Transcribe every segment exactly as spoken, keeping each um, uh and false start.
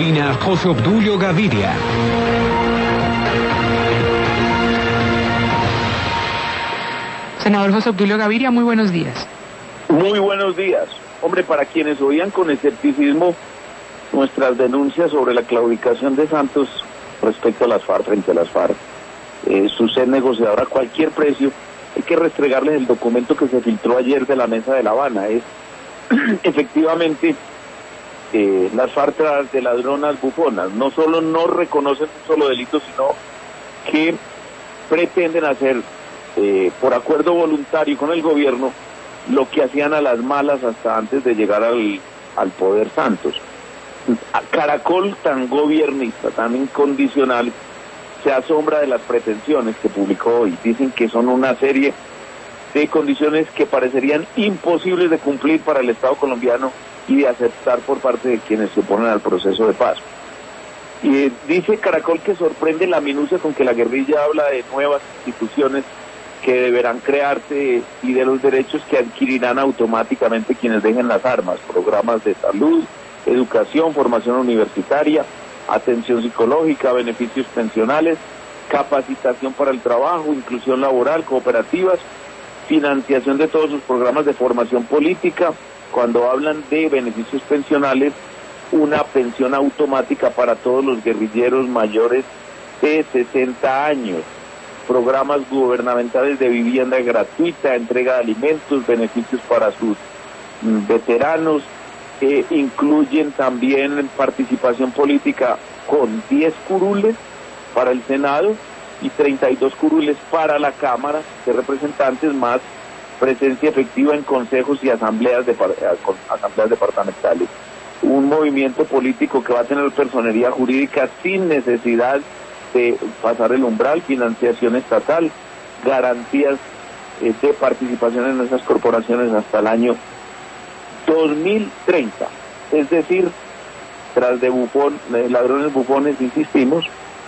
Opina José Obdulio Gaviria. Senador José Obdulio Gaviria, muy buenos días. Muy buenos días. Hombre, para quienes oían con escepticismo nuestras denuncias sobre la claudicación de Santos respecto a las FARC, frente a las FARC, eh, su ser negociador a cualquier precio, hay que restregarles el documento que se filtró ayer de la mesa de La Habana. Es efectivamente eh, las FARC tras de ladronas bufonas. No solo no reconocen un solo delito, sino que pretenden hacer eh, por acuerdo voluntario con el gobierno lo que hacían a las malas hasta antes de llegar al, al poder Santos. A Caracol, tan gobernista, tan incondicional, se asombra de las pretensiones que publicó hoy. Dicen que son una serie de condiciones que parecerían imposibles de cumplir para el Estado colombiano y de aceptar por parte de quienes se oponen al proceso de paz. Y eh, dice Caracol que sorprende la minucia con que la guerrilla habla de nuevas instituciones que deberán crearse y de los derechos que adquirirán automáticamente quienes dejen las armas, programas de salud, educación, formación universitaria, atención psicológica, beneficios pensionales, capacitación para el trabajo, inclusión laboral, cooperativas, financiación de todos sus programas de formación política. Cuando hablan de beneficios pensionales, una pensión automática para todos los guerrilleros mayores de sesenta años, programas gubernamentales de vivienda gratuita, entrega de alimentos, beneficios para sus mm, veteranos, que incluyen también participación política con diez curules para el Senado y treinta y dos curules para la Cámara de Representantes, más presencia efectiva en consejos y asambleas, de, asambleas departamentales. Un movimiento político que va a tener personería jurídica sin necesidad de pasar el umbral, financiación estatal, garantías eh, de participación en esas corporaciones hasta el año dos mil treinta. Es decir, tras de bufón, de ladrones bufones, insistimos,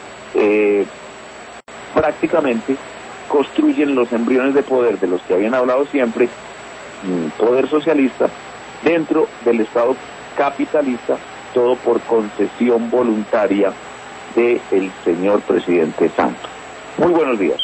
eh, prácticamente construyen los embriones de poder de los que habían hablado siempre, poder socialista, dentro del Estado capitalista, todo por concesión voluntaria del señor presidente Santos. Muy buenos días.